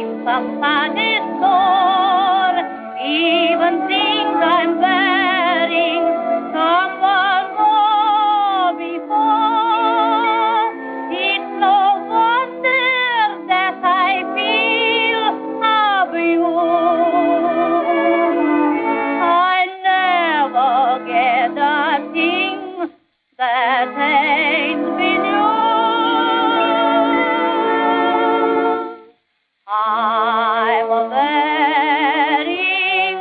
Somebody store, even things I'm wearing, someone wore before. It's no wonder that I feel of you. I never get a thing that ain't been you. I'm wearing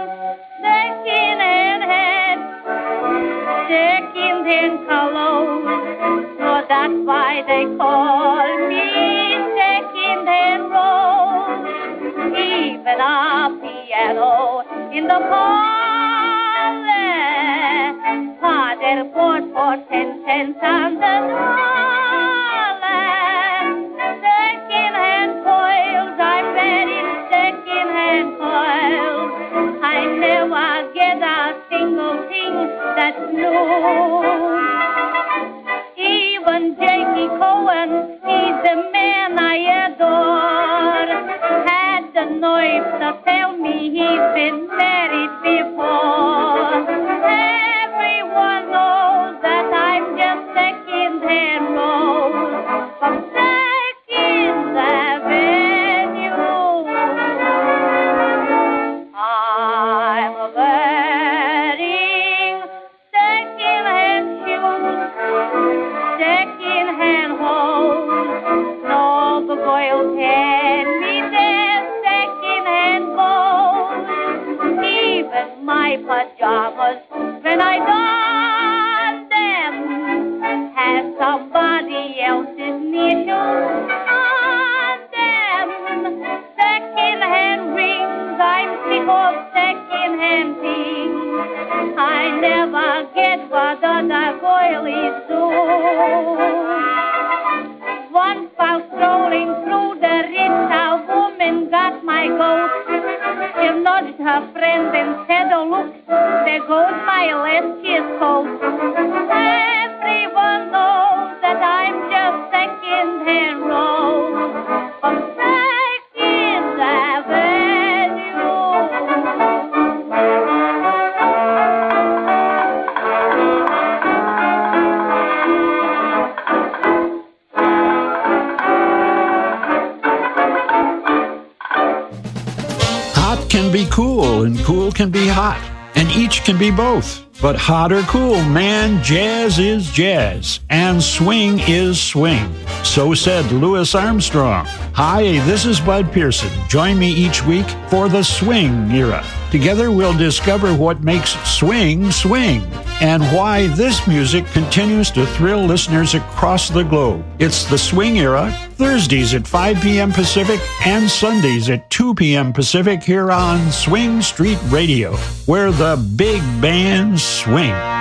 second-hand clothes, so that's why they call me second-hand rose. Even a piano in the parlor, Father bought for 10 cents on the dollar. Second-hand coils, I'm wearing second-hand coils. I never get a single thing that's new. Even Jakey Cohen, he's the man I adore, had the nerve to tell me he's been married before. Everyone knows that I'm just second-hand rose from Second Avenue. I'm wearing second-hand shoes, second-hand hose. No, the girls hand me their second-hand clothes. Even my pajamas, when I don them, have somebody else's initials on them. Second-hand rings, I'm sick of second-hand things. I never get what other girlies do. Once while strolling through the Ritz, a woman got my goat. She nudged her friend and said, oh look, there goes my last kiss coat. Everyone knows that I'm just second-hand rose from Second Avenue. Hot can be cool, and cool can be hot, and each can be both. But hot or cool, man, jazz is jazz, and swing is swing. So said Louis Armstrong. Hi, this is Bud Pearson. Join me each week for the Swing Era. Together we'll discover what makes swing swing, and why this music continues to thrill listeners across the globe. It's the Swing Era, Thursdays at 5 p.m. Pacific and Sundays at 2 p.m. Pacific here on Swing Street Radio, where the big bands swing.